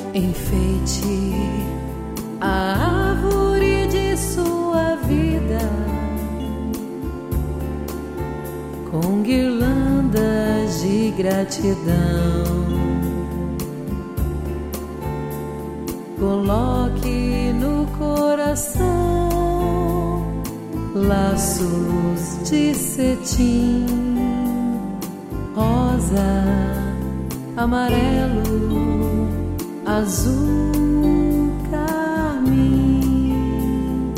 Enfeite a árvore de sua vida com guirlandas de gratidão. Coloque no coração laços de cetim, rosa, amarelo, azul, carmim.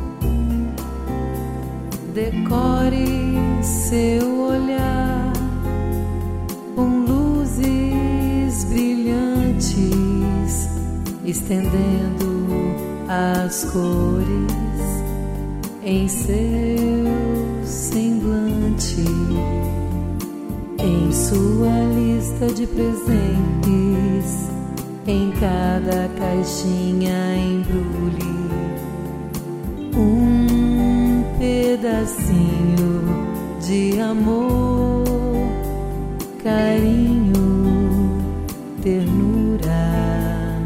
Decore seu olhar com luzes brilhantes, estendendo as cores em seu semblante. Em sua lista de presentes, em cada caixinha embrulhe um pedacinho de amor, carinho, ternura,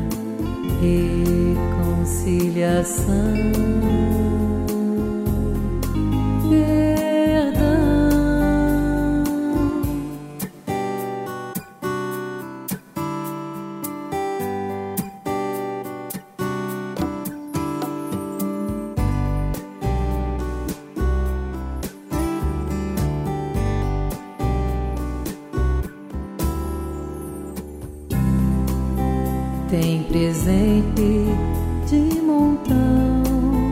reconciliação. Tem presente de montão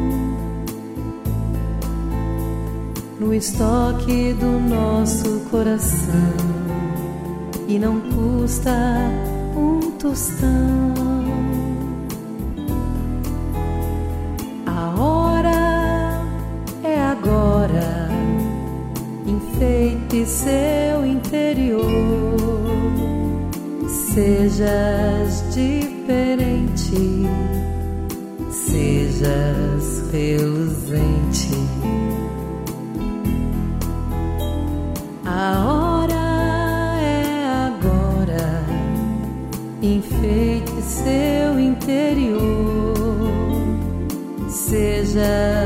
no estoque do nosso coração, e não custa um tostão. A hora é agora, enfeite seu interior. Sejas diferente, sejas reluzente. A hora é agora, enfeite seu interior. Seja